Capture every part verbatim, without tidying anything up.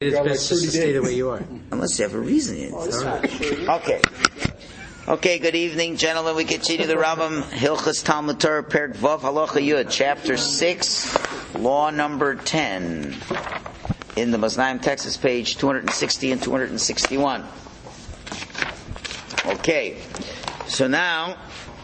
It's best just to stay the way you are. Unless you have a reason. Oh, right. Okay. Okay, good evening, gentlemen. We continue the Rambam, Hilchas Talmud Torah, Perek Vav, Halacha Yud, chapter six, law number ten. In the Maznaim Texas, page two sixty and two sixty-one. Okay. So now,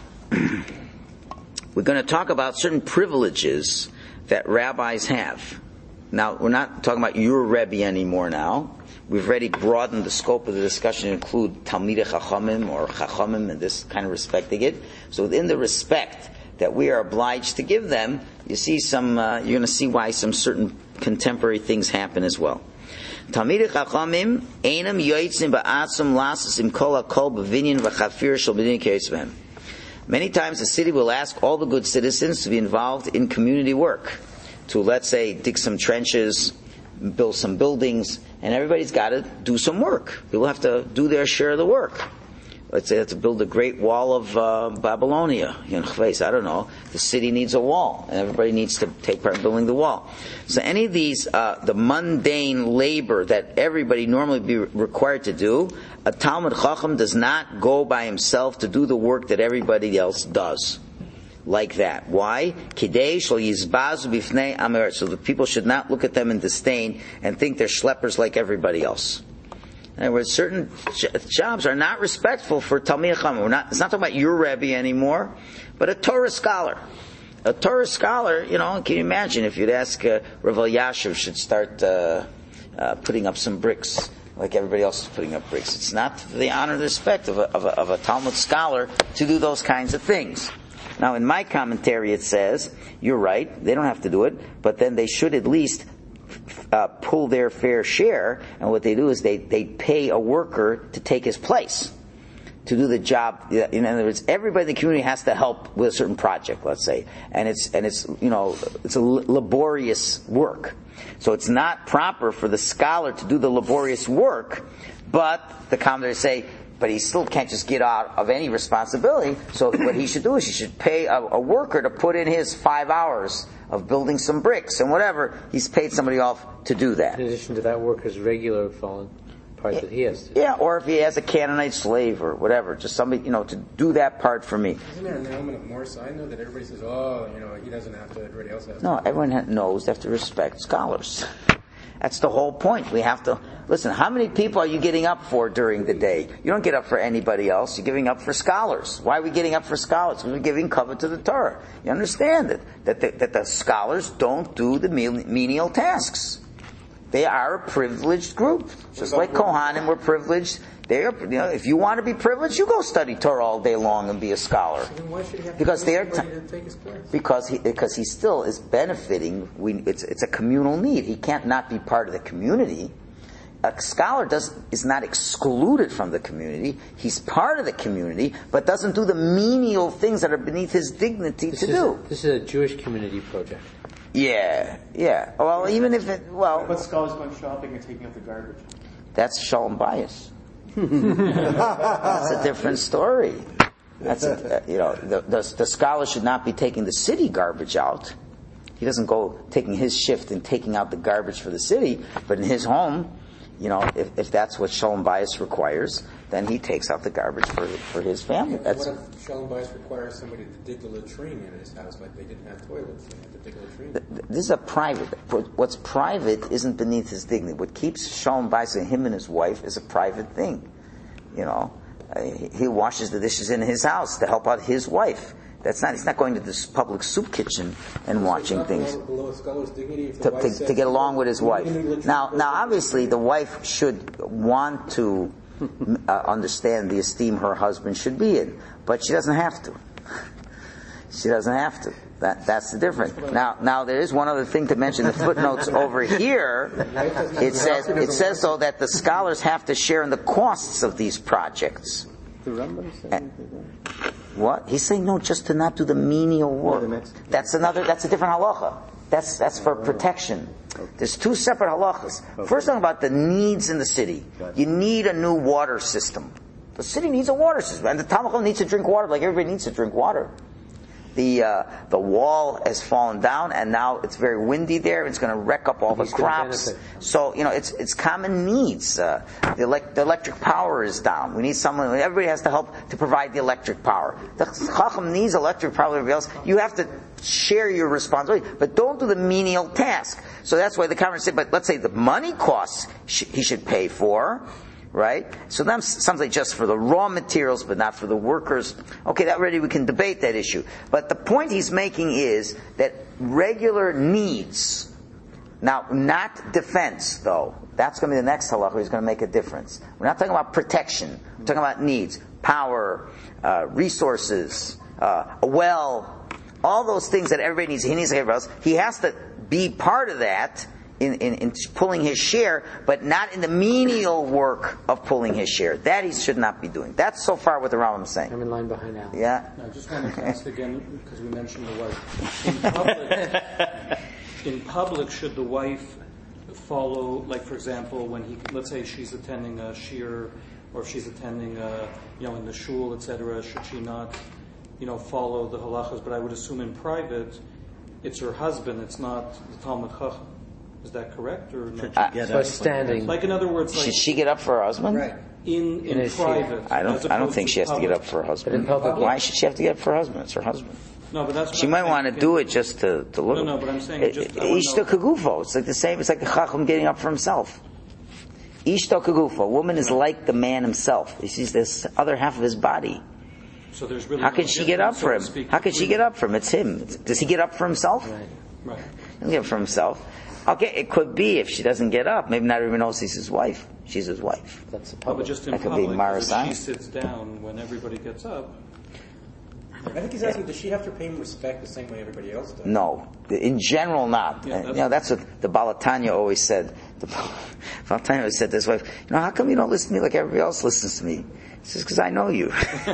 we're going to talk about certain privileges that rabbis have. Now, we're not talking about your Rebbe anymore now. We've already broadened the scope of the discussion to include Talmidei Chachamim or Chachamim and this kind of respecting it. So within the respect that we are obliged to give them, you see some, uh, you're going to see why some certain contemporary things happen as well. Talmidei Chachamim einam yoitzim ba'atzum lasas im kol hakol b'vinyan v'chafir shel b'din keisvem. Many times the city will ask all the good citizens to be involved in community work. To, let's say, dig some trenches, build some buildings, and everybody's got to do some work. People have to do their share of the work. Let's say they have to build a great wall of uh, Babylonia. You know, I don't know. The city needs a wall, and everybody needs to take part in building the wall. So any of these, uh, the mundane labor that everybody normally be required to do, a Talmud Chacham does not go by himself to do the work that everybody else does. Like that. Why? Kidei shel yizbazu bifnei amer. So the people should not look at them in disdain and think they're schleppers like everybody else. In other words, certain jobs are not respectful for Talmidei Chacham. We're not. It's not talking about your Rebbe anymore, but a Torah scholar. A Torah scholar. You know, can you imagine if you'd ask uh, Rav Elyashiv should start uh, uh, putting up some bricks like everybody else is putting up bricks? It's not the honor and respect of a, of a, of a Talmud scholar to do those kinds of things. Now, in my commentary, it says, you're right, they don't have to do it, but then they should at least uh, pull their fair share, and what they do is they, they pay a worker to take his place, to do the job. In other words, everybody in the community has to help with a certain project, let's say, and it's, and it's, you know, it's a laborious work. So it's not proper for the scholar to do the laborious work, but the commentators say, but he still can't just get out of any responsibility. So what he should do is he should pay a, a worker to put in his five hours of building some bricks and whatever. He's paid somebody off to do that. In addition to that worker's regular fallen part yeah, that he has to do. Yeah, or if he has a Canaanite slave or whatever, just somebody, you know, to do that part for me. Isn't there an element of more side note that everybody says, oh, you know, he doesn't have to, everybody else has to? No, everyone ha- knows they have to respect scholars. That's the whole point. We have to, listen, how many people are you getting up for during the day? You don't get up for anybody else. You're giving up for scholars. Why are we getting up for scholars? Because we're giving cover to the Torah. You understand it, that the, that the scholars don't do the menial tasks. They are a privileged group. Just like Kohanim were privileged. They are, you know, if you want to be privileged, you go study Torah all day long and be a scholar. So then why should he have because to they are t- to take his place? Because he because he still is benefiting. We, it's it's a communal need. He can't not be part of the community. A scholar does is not excluded from the community. He's part of the community, but doesn't do the menial things that are beneath his dignity this to is, do. This is a Jewish community project. Yeah, yeah. Well, even if it well, but scholars going shopping and taking out the garbage. That's shalom bias. That's a different story. That's a, you know the, the the scholar should not be taking the city garbage out. He doesn't go taking his shift and taking out the garbage for the city, but in his home, you know, if, if that's what shalom bayis requires, then he takes out the garbage for for his family. That's, what if shalom bayis requires somebody to dig the latrine in his house, like they didn't have toilets, they had to dig a latrine? This is a private. What's private isn't beneath his dignity. What keeps shalom bayis and him and his wife is a private thing. You know, he washes the dishes in his house to help out his wife. That's not. He's not going to this public soup kitchen and watching things below, below to, to, to get along with his wife. Now, now, obviously, the wife should want to uh, understand the esteem her husband should be in, but she doesn't have to. She doesn't have to. That that's the difference. Now, now there is one other thing to mention. The footnotes over here. It says it says though that the scholars have to share in the costs of these projects. The Rambam is saying what? He's saying no, just to not do the menial work. That's another. That's a different halacha. That's that's for protection. There's two separate halachas. First, talking about the needs in the city. You need a new water system. The city needs a water system, and the Talmud needs to drink water like everybody needs to drink water. the uh, the wall has fallen down, and now it's very windy there. It's going to wreck up all the He's gonna crops. benefit. So you know, it's it's common needs. Uh, the, elect, the electric power is down. We need someone. Everybody has to help to provide the electric power. The Chacham needs electric power. Everybody else, you have to share your responsibility, but don't do the menial task. So that's why the conference said. But let's say the money costs sh- he should pay for. Right? So that's something just for the raw materials, but not for the workers. Okay, that already we can debate that issue. But the point he's making is that regular needs, now not defense though, that's going to be the next halacha, he's going to make a difference. We're not talking about protection, we're talking about needs, power, uh, resources, uh, a well, all those things that everybody needs, he needs like everybody else. He has to be part of that, In, in, in pulling his share, but not in the menial work of pulling his share. That he should not be doing. That's so far what the Rambam is saying. I'm in line behind Al. Yeah. I just wanted to ask again, because we mentioned the wife. In public, in public, should the wife follow, like for example, when he, let's say she's attending a shir, or if she's attending, a, you know, in the shul, et cetera, should she not, you know, follow the halachas? But I would assume in private, it's her husband, it's not the Talmud Chacham. Is that correct or not? Uh, So standing. Like in other words, like should she get up for her husband? Right. in in, In a private. I as don't. I don't opposed think to she has to get public. up for her husband. But in public- Why should she have to get up for her husband? It's her husband. No, but that's what She I'm might saying. want to do it just to, to look. No, no, but I'm saying It- just- it- I wanna Ishto know- kagufo. It's like the same. It's like the chacham getting up for himself. Ishto kagufo. A woman is like the man himself. She's this other half of his body. So there's really How no can she get up difference, for so him? to speak, How can she between- get up for him? It's him. It's- Does he get up for himself? Right. Right. He doesn't get up for himself. Okay, it could be if she doesn't get up. Maybe not even knows he's his wife. She's his wife. That's the No, but public. just in That could be public, Mara if she Stein. sits down when everybody gets up. I think he's asking, does she have to pay him respect the same way everybody else does? No, in general, not. Yeah, And, that's- you know, that's what the Balatanya always said. The Balatanya always said to his wife, "You know, how come you don't listen to me like everybody else listens to me?" He says, "Because I know you. So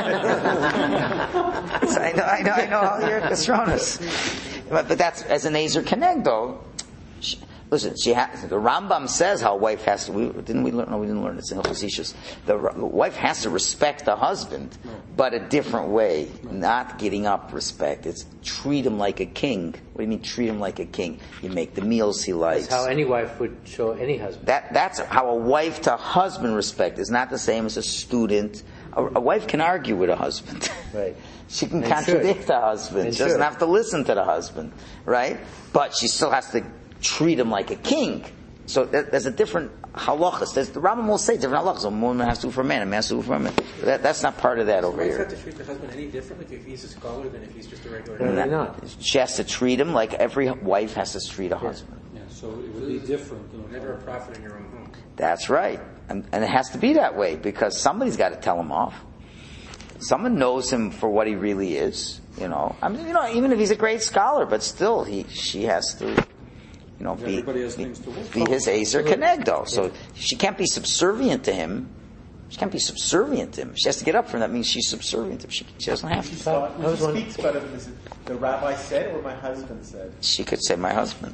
I know, I know, I know how you're Kasronis." But, but that's as an Ezer Kenegdo. She, listen, she ha- the Rambam says how a wife has to. We, didn't we learn? No, we didn't learn it. It's in Chassidus. The, the wife has to respect the husband, but a different way. Not getting up respect. It's treat him like a king. What do you mean treat him like a king? You make the meals he likes. That's how any wife would show any husband. That that's how a wife to husband respect is not the same as a student. A, a wife can argue with a husband. Right. She can And contradict should. the husband. And She doesn't should. have to listen to the husband, right? But she still has to treat him like a king. So that, there's a different halachas. There's, the Rambam will say different halachas. A woman has to do for a man, a man has to do for a woman. That, that's not part of that over Does the wife here. have to treat the husband any differently if he's a scholar than if he's just a regular No, guy? no, not. She has to treat him like every wife has to treat a husband. Yeah, so it would be different. You know, Never a prophet in your own home. That's right. And, and it has to be that way because somebody's got to tell him off. Someone knows him for what he really is, you know. I mean, you know, even if he's a great scholar, but still, he, she has to, you know, be, Everybody has be, things to work be his Ezer Kenegdo. So she can't be subservient to him. She can't be subservient to him. She has to get up for him. That means she's subservient to him. She, she doesn't have She to. saw, I when was she wondering- speaks about it, is it the rabbi said or my husband said? She could say, my husband.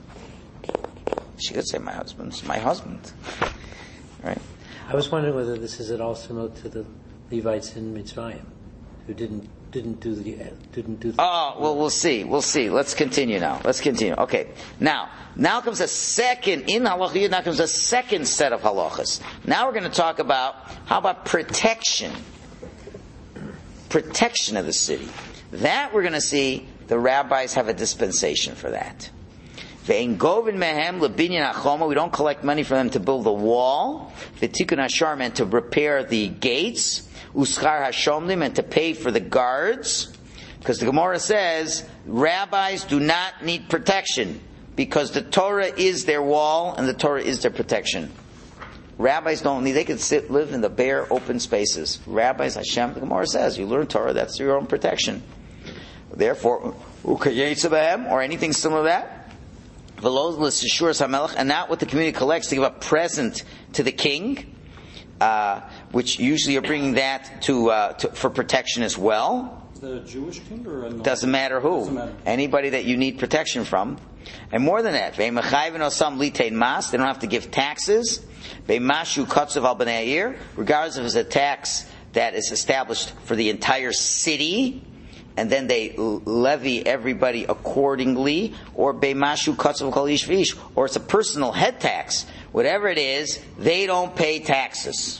She could say, my husband. It's my husband. Right? I was wondering whether this is at all similar to the Levites in Mitzrayim, who didn't didn't do the didn't do. The, Oh, well, we'll see. We'll see. Let's continue now. Let's continue. Okay. Now, now comes a second, in halachah, now comes a second set of halachas. Now we're going to talk about, how about protection? Protection of the city. That we're going to see, the rabbis have a dispensation for that. Ve'en govin mehem lebinyan hachoma. We don't collect money from them to build the wall. V'tikun hashar, and to repair the gates. Uschar hashomlim, and to pay for the guards. Because the Gemara says rabbis do not need protection because the Torah is their wall and the Torah is their protection. Rabbis don't need. They can sit, live in the bare, open spaces. Rabbis, Hashem, the Gemara says, you learn Torah. That's your own protection. Therefore, ukayetzabehem, or anything similar to that. And not what the community collects to give a present to the king, uh, which usually you're bringing that to, uh, to for protection as well. Is that a Jewish king or a non- Doesn't matter who. Doesn't matter. Anybody that you need protection from. And more than that, they don't have to give taxes. Regardless if it's a tax that is established for the entire city. and then they levy everybody accordingly, or beimashu katzav kol ish v'ish, or it's a personal head tax. Whatever it is, they don't pay taxes.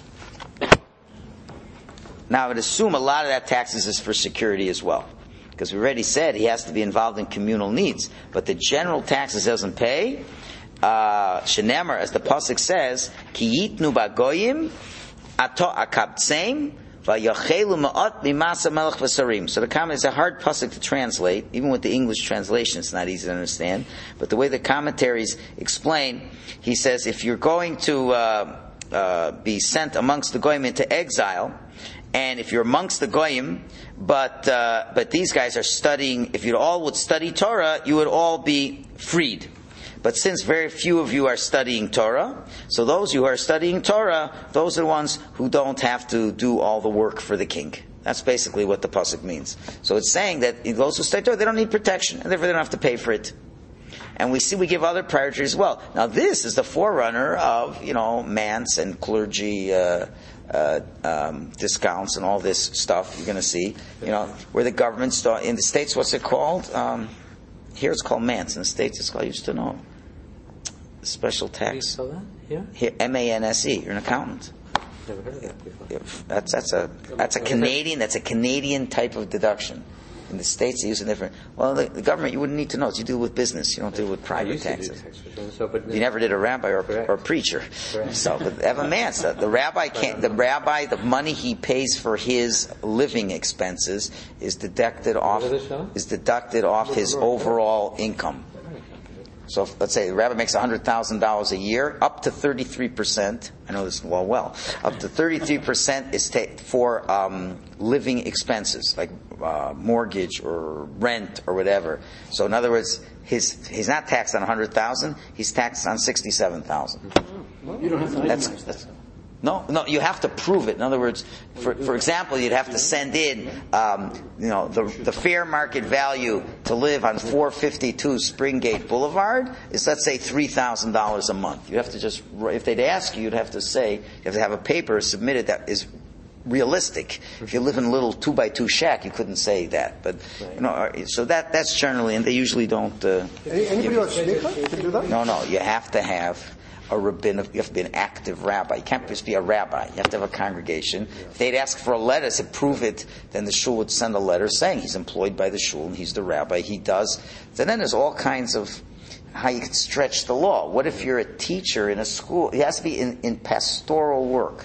Now, I would assume a lot of that taxes is for security as well, because we already said he has to be involved in communal needs. But the general taxes doesn't pay. Shenemar, as the pasuk says, ki yitnu bagoyim ato akabtseim vayachelu ma'at bimasa melech v'sarim. So the comment is a hard pasuk to translate. Even with the English translation, it's not easy to understand. But the way the commentaries explain, he says, if you're going to uh, uh, be sent amongst the goyim into exile, and if you're amongst the goyim, but uh, but these guys are studying, if you all would study Torah, you would all be freed. But since very few of you are studying Torah, so those who are studying Torah, those are the ones who don't have to do all the work for the king. That's basically what the pasuk means. So it's saying that those who study Torah, they don't need protection, and therefore they don't have to pay for it. And we see we give other priority as well. Now this is the forerunner of, you know, manse and clergy uh, uh, um, discounts and all this stuff you're going to see. You know, where the government's, in the States, what's it called? Um, here it's called manse. In the States it's called, I used to know, special How do you tax. spell that? Here? Here, M A N S E. You're an accountant. Never heard of that before. Yeah, That's that's a that's a Canadian that's a Canadian type of deduction. In the States, they use a different. Well, the, the government, you wouldn't need to know. It's you deal with business. You don't deal with I private used to do taxes. tax returns, so, but You never did a rabbi or, Correct. or a preacher. Correct. So, but Evan Mance, the, the rabbi can't. The rabbi, the money he pays for his living expenses is deducted off. Remember this show? Is deducted off his overall income. So, if, let's say the rabbi makes a hundred thousand dollars a year, up to thirty-three percent. I know this well, well. Up to thirty-three percent is ta- for um, living expenses, like uh, mortgage or rent or whatever. So, in other words, his he's not taxed on a hundred thousand; he's taxed on sixty-seven thousand. You don't have to That's, itemize that's that. no, no. You have to prove it. In other words, for for example, you'd have to send in, um, you know, the the fair market value to live on four fifty-two Springgate Boulevard is, let's say, three thousand dollars a month. You have to just, if they'd ask you, you'd have to say, you have to have a paper submitted that is realistic. If you live in a little two by two shack, you couldn't say that. But you know, so that that's generally, and they usually don't. Uh, Any, anybody on Shmita can do that? no, no. You have to have a rabbinic, you have to be an active rabbi. You can't just be a rabbi. You have to have a congregation. If they'd ask for a letter to prove it, then the shul would send a letter saying he's employed by the shul and he's the rabbi. He does. So then there's all kinds of how you can stretch the law. What if you're a teacher in a school? He has to be in, in pastoral work.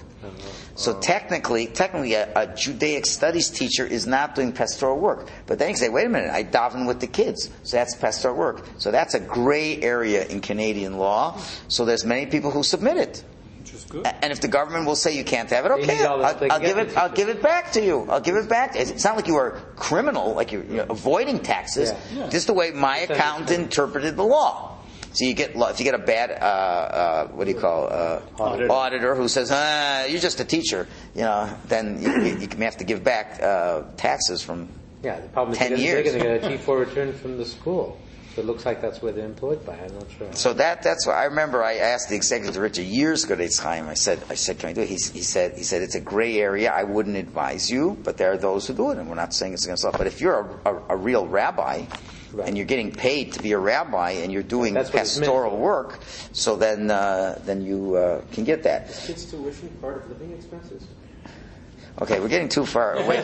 So technically, technically, a, a Judaic studies teacher is not doing pastoral work. But then you can say, wait a minute, I daven with the kids, so that's pastoral work. So that's a gray area in Canadian law. So there's many people who submit it. Which is good. A- And if the government will say you can't have it, They okay, need all the I'll, help they I'll can give get it. the I'll give it back to you. I'll give it back. It's not like you are criminal, like you're, you're avoiding taxes. Yeah. Yeah. Just the way my accountant interpreted the law. So you get if you get a bad uh, uh, what do you call uh, Auditor. auditor who says ah, you're just a teacher, you know, then you, you, you may have to give back uh, taxes from. Yeah, the problem is ten they're years. going to get a T four return from the school. So it looks like that's where they're employed by. I'm not sure. So that that's what I remember. I asked the executive director years ago at Eitz Chaim. I said, I said, can I do it? He, he said, he said it's a gray area. I wouldn't advise you, but there are those who do it, and we're not saying it's against law. But if you're a, a, a real rabbi, Right. and you're getting paid to be a rabbi, and you're doing That's what it's meant pastoral for. work, so then uh, then you uh, can get that. Is kids' tuition part of living expenses? Okay, we're getting too far away. It's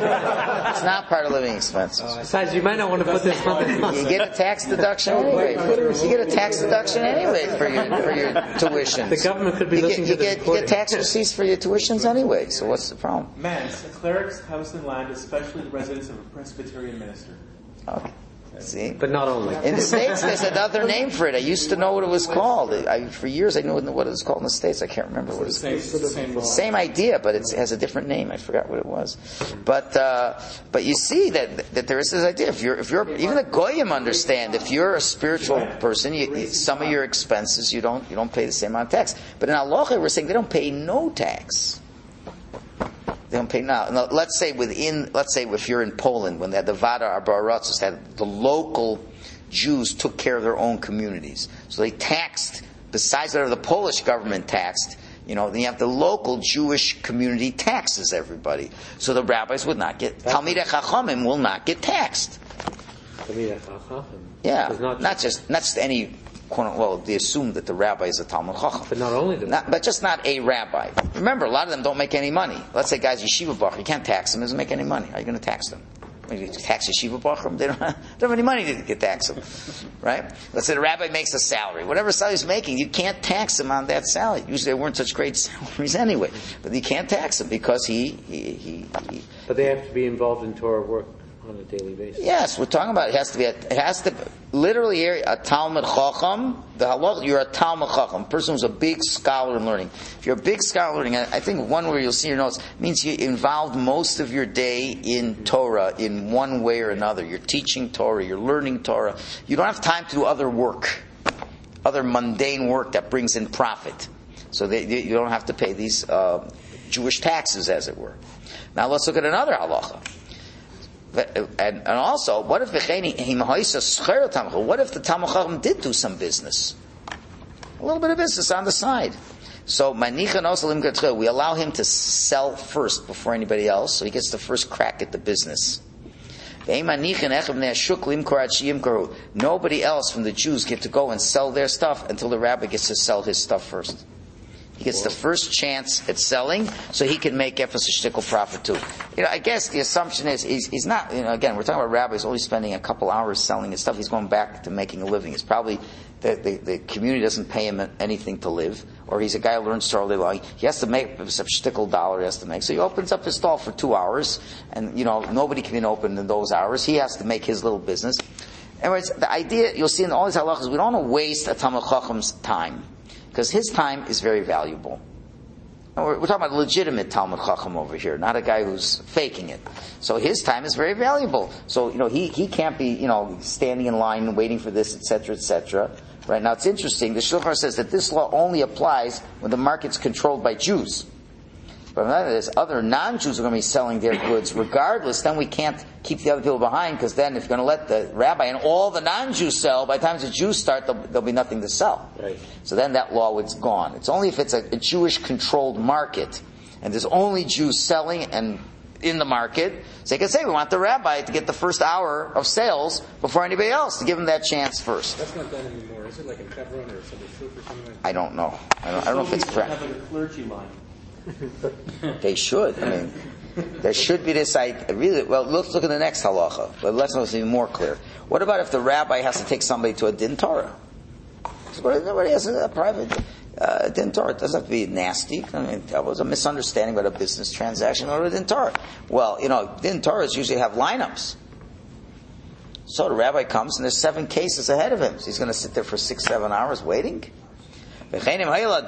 not part of living expenses. Besides, you might not want to put this on. You get a tax deduction anyway. You get a tax deduction anyway for your for your tuitions. The government could be you get, listening you to this get, you get recording. tax receipts for your tuitions anyway. So what's the problem? Mance, a cleric's house and land, especially the residence of a Presbyterian minister. Okay. See, But not only. in the States, there's another name for it. I used to know what it was called. I, for years, I knew what it was called in the States. I can't remember what It's it's the called. same, it's the same law. Same idea, but it's, it has a different name. I forgot what it was. But uh, but you see that that there is this idea. If you're if you're even the goyim understand. If you're a spiritual person, you, you- some of your expenses you don't you don't pay the same amount of tax. But in halacha, we're saying they don't pay no tax. They don't pay now. now. Let's say within, let's say if you're in Poland, when they had the Vada Arbaratzos, had the local Jews took care of their own communities. So they taxed, besides whatever the Polish government taxed, You know, then you have the local Jewish community taxes everybody. So the rabbis would not get, Talmidei Chachamim will not get taxed. Talmidei Chacham. Yeah, It's not, not just, not just any, quote, well, they assume that the rabbi is a Talmud Chacham. But not only the Not, but just not a rabbi. Remember, a lot of them don't make any money. Let's say guys, yeshiva bacher, you can't tax them, doesn't make any money. How are you going to tax them? You tax yeshiva bacher, they don't have, they don't have any money to get tax them, right? Let's say the rabbi makes a salary. Whatever salary he's making, you can't tax him on that salary. Usually they weren't such great salaries anyway. But you can't tax him because he, he, he, he But they have to be involved in Torah work on a daily basis. Yes, we're talking about it has to be a, it has to literally here a Talmud Chacham. The halach, you're a Talmud Chacham, a person who's a big scholar in learning. If you're a big scholar in learning, I think one where you'll see your notes means you involved most of your day in Torah in one way or another. You're teaching Torah, you're learning Torah. You don't have time to do other work, other mundane work that brings in profit. So they, you don't have to pay these uh, Jewish taxes, as it were. Now let's look at another halacha. And, and also, what if what if the Talmud Chacham did do some business, a little bit of business on the side? So we allow him to sell first before anybody else, so he gets the first crack at the business. Nobody else from the Jews get to go and sell their stuff until the rabbi gets to sell his stuff first. He gets the first chance at selling, so he can make efes shtickle profit too. You know, I guess the assumption is he's, he's not. You know, again, we're talking about rabbis only spending a couple hours selling his stuff. He's going back to making a living. It's probably the, the, the community doesn't pay him anything to live, or he's a guy who learns Torah all day long. He has to make a shtickle dollar. He has to make. So he opens up his stall for two hours, and you know nobody can be open in those hours. He has to make his little business. Anyways, the idea you'll see in all these halachas, we don't want to waste a Talmud Chacham's time. Because his time is very valuable. And we're, we're talking about legitimate Talmud Chacham over here, not a guy who's faking it. So his time is very valuable. So, you know, he, he can't be, you know, standing in line and waiting for this, et cetera, et cetera. Right now, it's interesting. The Shulchan says that this law only applies when the market's controlled by Jews. But when there's other non-Jews are going to be selling their goods regardless, then we can't keep the other people behind, because then if you're going to let the rabbi and all the non-Jews sell, by the time the Jews start, there'll, there'll be nothing to sell. Right. So then that law is gone. It's only if it's a, a Jewish-controlled market, and there's only Jews selling and in the market, so they can say, we want the rabbi to get the first hour of sales before anybody else, to give him that chance first. That's not done anymore. Is it like in Hebron or some shuk or something like that? I don't know. I don't, I don't know if it's correct. Have a clergy line. They should. I mean, there should be this idea. Really, well, let's look at the next halacha. But let's make it even more clear. What about if the rabbi has to take somebody to a din Torah? Nobody has a private uh, din Torah. It doesn't have to be nasty. I mean, that was a misunderstanding about a business transaction or a din Torah. Well, you know, din Torahs usually have lineups. So the rabbi comes and there's seven cases ahead of him. So he's going to sit there for six, seven hours waiting. Let's say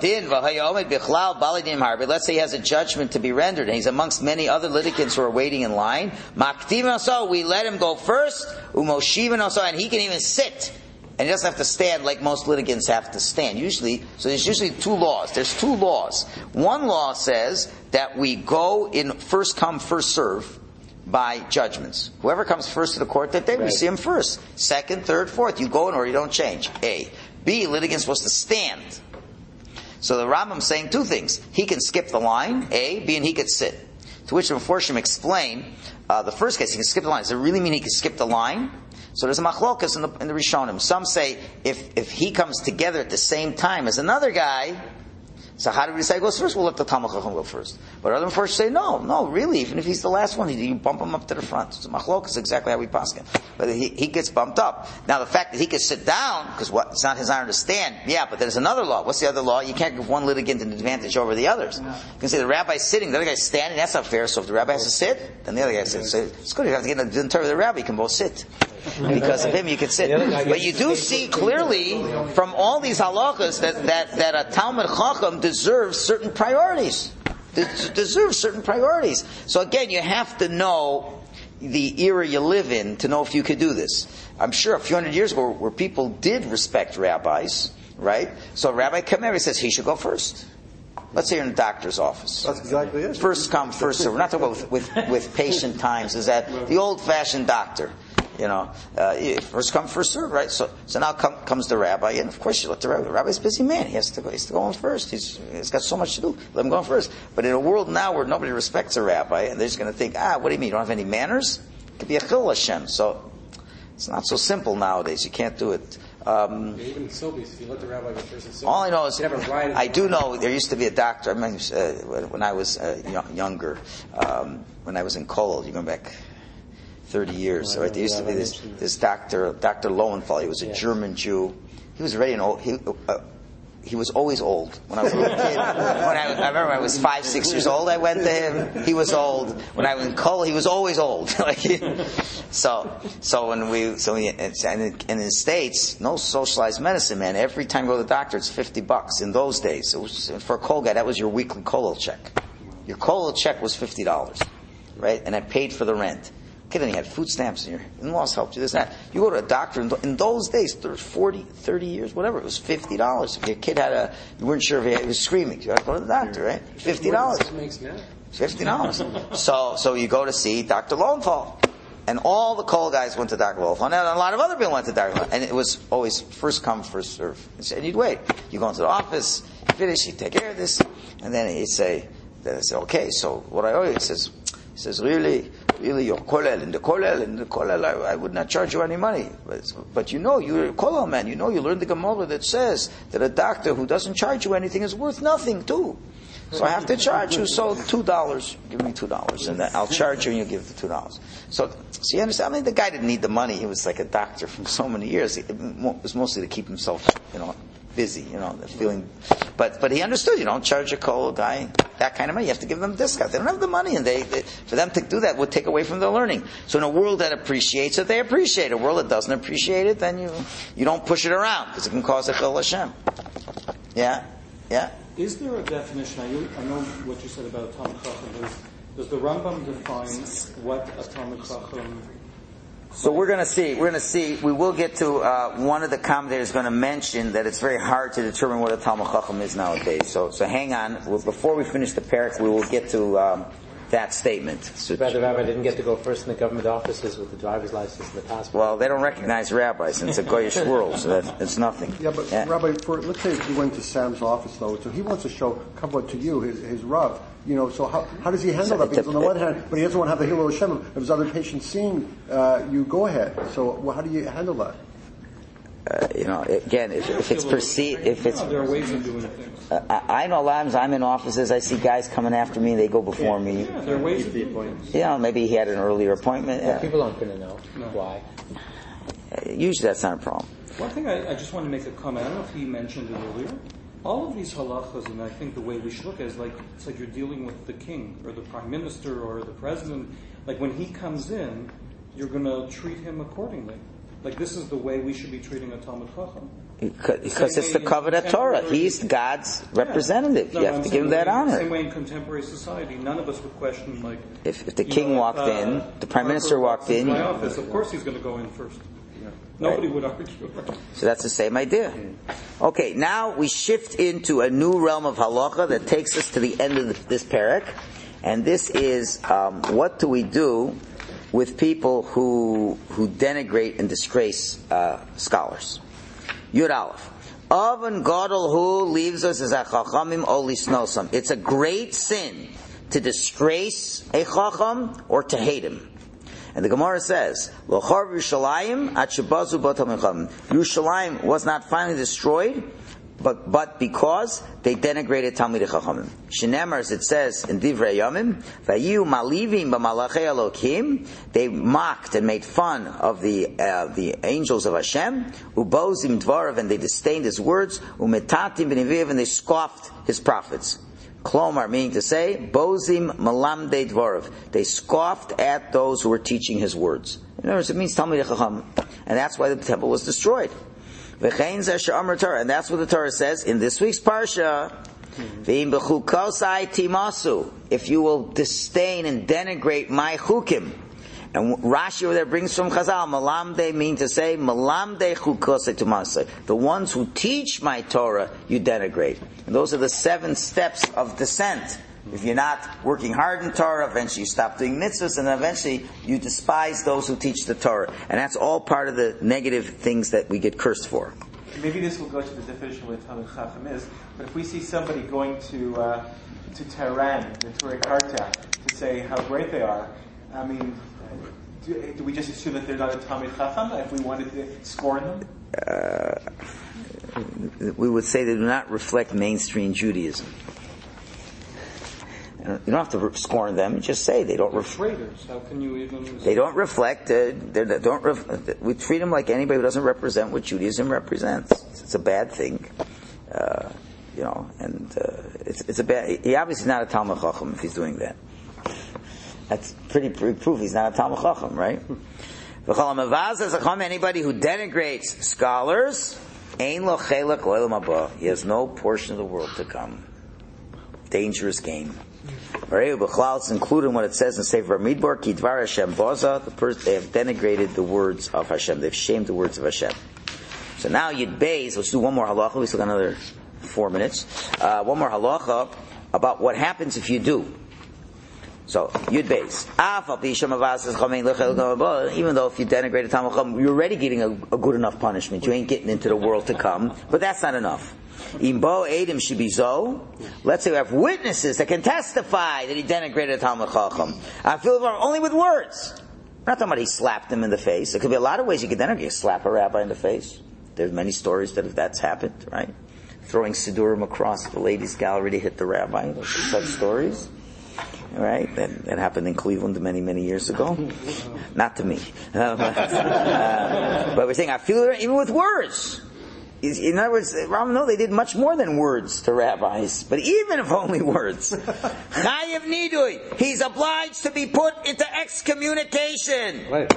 he has a judgment to be rendered and he's amongst many other litigants who are waiting in line. We let him go first, and he can even sit. And he doesn't have to stand like most litigants have to stand. Usually, so there's usually two laws. There's two laws. One law says that we go in first come, first serve by judgments. Whoever comes first to the court that day, right, we see him first. Second, third, fourth. You go in order, you don't change. A. B. Litigant's supposed to stand. So the Rambam's saying two things. He can skip the line, A. B. And he could sit. To which the Meforshim explain, uh, the first case, he can skip the line. Does it really mean he can skip the line? So there's a machlokas in the, in the Rishonim. Some say if, if he comes together at the same time as another guy, so how do we decide who goes first? We'll let the Talmud Chacham go first. But other Meforshim say, no, no, really, even if he's the last one, you bump him up to the front. So machlokas is exactly how we paskin. But he, he gets bumped up. Now the fact that he could sit down, because what, it's not his honor to stand, yeah, but there's another law. What's the other law? You can't give one litigant an advantage over the others. No. You can say the rabbi's sitting, the other guy's standing, that's not fair. So if the rabbi has to sit, then the other guy sits. So it's good, you have to get in the term of the rabbi, you can both sit. Because of him, you can sit. But you do see clearly from all these halachas that, that, that a Talmud Chacham deserves certain priorities. Deserves certain priorities. So again, you have to know the era you live in to know if you could do this. I'm sure a few hundred years ago where people did respect rabbis, right? So Rabbi Kameri says he should go first. Let's say you're in a doctor's office. That's exactly it. First come, first serve. We're not talking about with, with, with patient times. Is that the old-fashioned doctor? You know, uh, first come, first serve, right? So, so now come, comes the rabbi, and of course you let the rabbi. The rabbi's a busy man. He has to go. He has to go on first. He's, he's got so much to do. Let him go on first. But in a world now where nobody respects a rabbi, and they're just going to think, ah, what do you mean? You don't have any manners? It could be a chil Hashem. So it's not so simple nowadays. You can't do it. Um, Yeah, even Sobeys, if you let the rabbi go first, it's all I know is, you have a right I do know there used to be a doctor. I remember uh, when I was uh, young, younger, um, when I was in Kollel, you're going back thirty years. Right? There used to be this this doctor, Doctor Lowenthal. He was a Yeah. German Jew. He was already an old. He, uh, he was always old. When I was a little kid, when I, I remember I was five, six years old, I went to him. He was old. When I was in Kollel, he was always old. Like, so, so when we, so we, and in, in the States, no socialized medicine, man. Every time you go to the doctor, it's fifty bucks. In those days, it was for a Kollel guy. That was your weekly Kollel check. Your Kollel check was fifty dollars, right? And I paid for the rent. Okay, then you had food stamps and your in-laws helped you, this, that. You go to a doctor, in, in those days, forty, thirty years, whatever, it was fifty dollars. If your kid had a, you weren't sure if he, had, he was screaming, you had to go to the doctor, right? fifty dollars. What makes now? fifty dollars. So, so you go to see Doctor Lowenthal. And all the Kollel guys went to Doctor Lowenthal. And a lot of other people went to Doctor Lowenthal. And it was always first come, first serve. And you'd wait. You go into the office, you finish, you take care of this. And then he'd say, then I say, okay, so what I owe you? He says, he says, really, really, your kollel, in the kollel, in the kollel, I, I would not charge you any money. But, but you know, you're a kollel man, you know, you learned the Gemara that says that a doctor who doesn't charge you anything is worth nothing, too. So I have to charge you, so two dollars, give me two dollars, and then I'll charge you and you'll give the two dollars. So, so you understand, I mean, the guy didn't need the money, he was like a doctor for so many years, it was mostly to keep himself, you know, busy, you know, feeling, but but he understood. You don't charge a Kollel guy that kind of money. You have to give them a discount. They don't have the money, and they, they for them to do that would take away from their learning. So in a world that appreciates it, they appreciate it. A world that doesn't appreciate it, then you you don't push it around because it can cause a chil Hashem. Yeah, yeah. Is there a definition? I know, I know what you said about Talmid Chacham. Does, does the Rambam define what a Talmid Chacham? So we're going to see, we're going to see, we will get to, uh, one of the commentators is going to mention that it's very hard to determine what a Talmid Chacham is nowadays. So, so hang on. We'll, before we finish the parak, we will get to, um, that statement. So, Rather, Rabbi didn't get to go first in the government offices with the driver's license and the passport. well, they don't recognize rabbis, and it's a goyish world, so that, it's nothing. Yeah, but Yeah. Rabbi, for let's say if you went to Sam's office though, so he wants to show kavod to you, his his rav. You know, so how how does he handle that? Because on the one hand, but he doesn't want to have the Hillel Hashem of his other patients seeing uh, you. Go ahead. So well, how do you handle that? Uh, you know, again, if, if it's perceived, if it's, No, there are ways of doing things. uh, I, I know a lot of times I'm in offices, I see guys coming after me, they go before me. Yeah, there are ways of doing things. You know, maybe he had an earlier appointment. Yeah, Yeah. people aren't going to know No. why. Uh, Usually that's not a problem. One thing I, I just want to make a comment. I don't know if he mentioned it earlier. All of these halachas, and I think the way we should look at it is like it's like you're dealing with the king or the prime minister or the president. Like when he comes in, you're going to treat him accordingly. Like this is the way we should be treating a Talmid Chacham. Because, because it's the covenant Torah. He's God's representative. No, You I'm have to saying give him that the honor. Same way in contemporary society, none of us would question like If, if the you king know, walked if, uh, in, the prime minister Harper walked in, my office, of course he's going to go in first. Nobody would argue. so that's the same idea. Okay, now we shift into a new realm of halacha that takes us to the end of this parak, and this is um, what do we do with people who who denigrate and disgrace uh, scholars? Yud Aleph. Oven Gadol who leaves us as a chachamim olis nosam. It's a great sin to disgrace a chacham or to hate him. And the Gemara says, L'chor Yerushalayim at shebazu bo Talmid Chacham. Yerushalayim was not finally destroyed, but but because they denigrated Talmidei Chachamim. Shenemar, as it says in Divrei Yomim, Vayu malivim b'malachei Elokim, they mocked and made fun of the uh, the angels of Hashem, ubozim dvarav, and they disdained his words, umetatim b'neviv, and they scoffed his prophets. Klomar, meaning to say, Bozim Malamde Dvorov. They scoffed at those who were teaching his words. In other words, it means Talmidei Chacham. And that's why the temple was destroyed. V'chein zeh she'amar Torah. And that's what the Torah says in this week's Parsha. V'im b'chukosai timasu. If you will disdain and denigrate my chukim. And Rashi over there brings from Chazal, Malamde mean to say, Malamde chukosai timasu. The ones who teach my Torah, you denigrate. And those are the seven steps of descent If you're not working hard in Torah, eventually you stop doing mitzvahs, and eventually you despise those who teach the Torah. And that's all part of the negative things that we get cursed for. Maybe this will go to the definition of what Talmud Chacham is, but if we see somebody going to uh, to Tehran, the Turei Karta, to say how great they are, I mean, do, do we just assume that they're not a Talmud Chacham if we wanted to scorn them? Uh, we would say they do not reflect mainstream Judaism. You don't have to scorn them. Just say they don't reflect. How can you even? They don't reflect. Uh, they don't. Ref- we treat them like anybody who doesn't represent what Judaism represents. It's, it's a bad thing, uh, you know. And uh, it's it's a bad. He obviously not a Talmud Chacham if he's doing that. That's pretty, pretty proof he's not a Talmud Chacham, right? Anybody who denigrates scholars, ein lo chelek l'olam haba. He has no portion of the world to come. Dangerous game. It's included in what it says in Sefer Midbar, Ki Dvar Hashem Boza. The person, they have denigrated the words of Hashem. They've shamed the words of Hashem. So now Yud Beis. Let's do one more halacha. We still got another four minutes. Uh, one more halacha about what happens if you do. So Yud Beis. Even though if you denigrate a Talmud Chacham, you're already getting a, a good enough punishment. You ain't getting into the world to come. But that's not enough. Imbo Edim Shibizo. Let's say we have witnesses that can testify that he denigrated a Talmud Chacham. I feel only with words. We're not talking about he slapped him in the face. There could be a lot of ways you could denigrate. You slap a rabbi in the face. There's many stories that that's happened, right? Throwing Sidurim across the ladies' gallery to hit the rabbi. There's such stories. Right? That, that happened in Cleveland many, many years ago. Not to me. Uh, but we're saying, I feel it even with words. In other words, Rambam, no, they did much more than words to rabbis. But even if only words. Chayiv nidui. He's obliged to be put into excommunication. Right.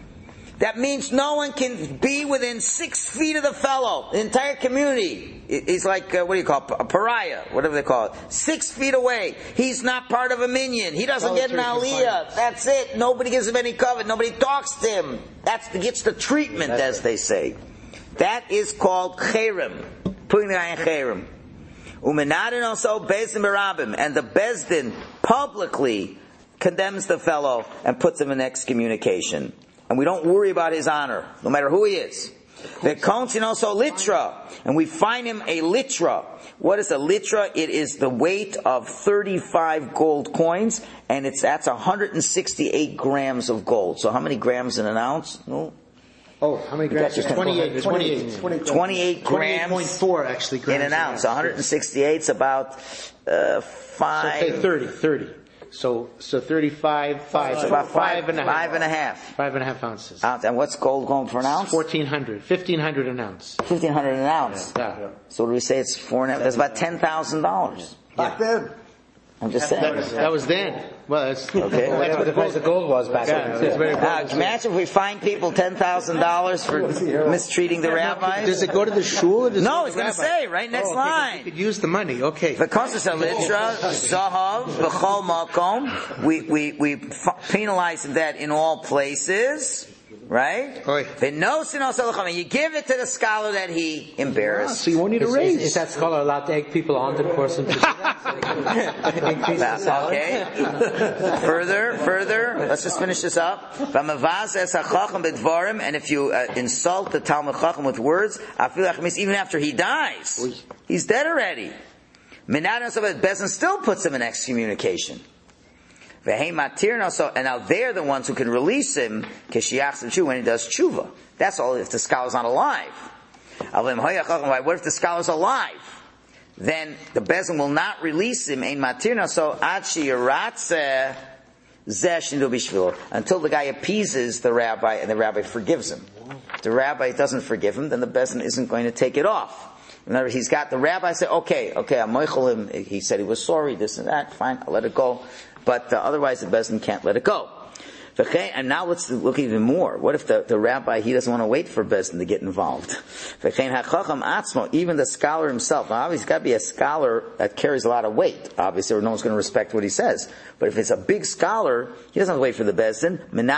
That means no one can be within six feet of the fellow. The entire community. He's like, uh, what do you call it? A pariah, whatever they call it. Six feet away. He's not part of a minyan. He doesn't get an aliyah. That's it. Nobody gives him any covet. Nobody talks to him. That's the, gets the treatment, as they say. That is called cherem. Putting the guy in cherem. Umenadin also bezdin berabim. And the bezdin publicly condemns the fellow and puts him in excommunication. And we don't worry about his honor, no matter who he is. The konsin also litra, and we find him a litra. What is a litra? It is the weight of thirty-five gold coins, and it's that's one hundred sixty-eight grams of gold. So how many grams in an ounce? No. Oh, how many grams? twenty-eight. twenty-eight. twenty-eight grams. twenty-eight point four actually grams in an ounce. one hundred sixty-eight is about uh, five. So say thirty. thirty. So, so thirty-five, five, so about five, five and a half. Five and a half. Five and a half ounces. Ounce. And what's gold going for an ounce? Fourteen hundred. Fifteen hundred an ounce. Fifteen hundred an ounce. Yeah. Yeah. So what do we say? It's four and a half. That's about ten thousand dollars. Back then. I'm just saying. That was, that was then. Well, that's, okay. Well, that's what the price of gold was back yeah, then. Very now, imagine if we find people ten thousand dollars for mistreating the rabbis. Does it go to the shul? Or does no, it it's going to say right next oh, okay, line. You could use the money. Okay. Because it's a litra, zahav, b'chol makom. We we we penalize that in all places. Right? Oy. You give it to the scholar that he embarrassed. Ah, so you won't need a raise. Is, is that scholar allowed to egg people on to force them to do that? So increase the salary? Okay. further, further, let's just finish this up. And if you uh, insult the Talmud Chacham with words, even after he dies, he's dead already. Bezin still puts him in excommunication. And now they're the ones who can release him when he does tshuva. That's all if the scholar's not alive. What if the scholar's alive? Then the bezin will not release him until the guy appeases the rabbi and the rabbi forgives him. If the rabbi doesn't forgive him, then the bezin isn't going to take it off. In other words, he's got the rabbi say, okay, okay, I'm moichel him. He said he was sorry, this and that. Fine, I'll let it go. But uh, otherwise the bezin can't let it go. And now let's look even more. What if the, the rabbi, he doesn't want to wait for bezin to get involved? Even the scholar himself. Now obviously, he's got to be a scholar that carries a lot of weight, obviously, or no one's going to respect what he says. But if it's a big scholar, he doesn't have to wait for the bezin.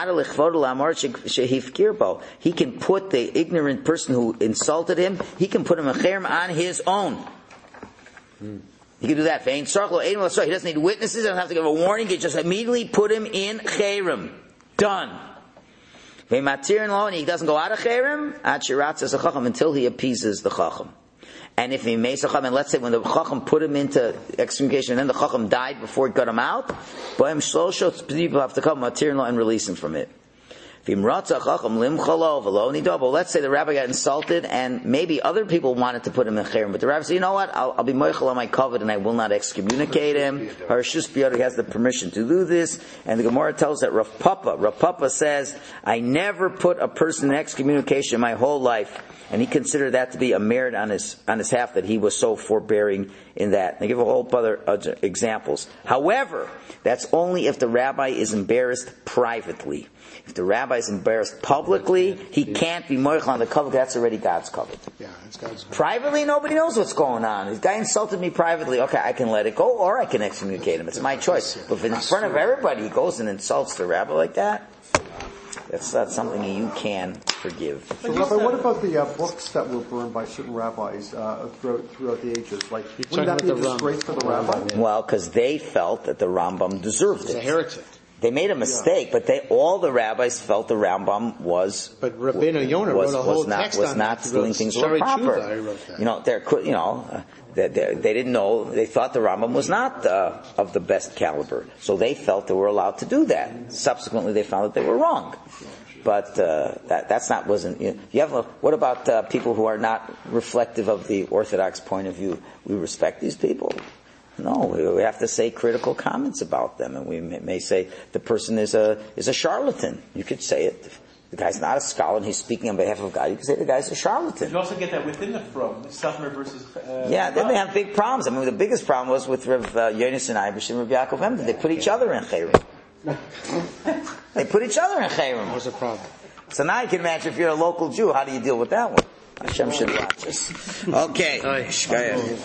He can put the ignorant person who insulted him, he can put him a cherem on his own. Hmm. He can do that. He doesn't need witnesses. He doesn't have to give a warning. He just immediately put him in cherem. Done. And he doesn't go out of cherem until he appeases the chacham. And if he makes a chacham, and let's say when the chacham put him into excommunication, and then the chacham died before it got him out, people have to come matir and release him from it. Let's say the rabbi got insulted, and maybe other people wanted to put him in cherem, but the rabbi said, "You know what? I'll, I'll be moichel on my covet, and I will not excommunicate him." Harshus Biyodek has the permission to do this, and the Gemara tells that Rav Papa, Rav Papa says, "I never put a person in excommunication my whole life." And he considered that to be a merit on his on his half, that he was so forbearing in that. They give a whole other uh, examples. However, that's only if the rabbi is embarrassed privately. If the rabbi is embarrassed publicly, he can't be moichel on the covet. That's already God's covet. Yeah, it's God's covet. Privately, nobody knows what's going on. This guy insulted me privately. Okay, I can let it go, or I can excommunicate him. It's my choice. But if in front of everybody he goes and insults the rabbi like that, that's not something you can forgive. So, Rabbi, what about the uh, books that were burned by certain rabbis uh, throughout, throughout the ages? Like, wouldn't that be a disgrace for the rabbi? Well, because they felt that the Rambam deserved He's it. a heretic. They made a mistake, yeah. but they all the rabbis felt the Rambam was. But Rabbeinu Yonah was, wrote a whole was not text was on not that. doing things were proper. Tshuva, you know, there could you know. Uh, They, they, they didn't know, they thought the Rambam was not uh, of the best caliber. So they felt they were allowed to do that. Subsequently they found that they were wrong. But uh, that, that's not, wasn't, you know, you have a, what about uh, people who are not reflective of the Orthodox point of view? We respect these people? No, we, we have to say critical comments about them. And we may, may say the person is a, is a charlatan. You could say it. The guy's not a scholar and he's speaking on behalf of God. You can say the guy's a charlatan. You also get that within the Frum, Suffer versus. Uh, yeah, then they have big problems. I mean, the biggest problem was with Rav uh, Yonis and Irish and Rav Yaakov Emden. They put each other in cherem. They put each other in cherem. What's the problem? So now you can imagine if you're a local Jew, how do you deal with that one? Hashem should watch us. Okay.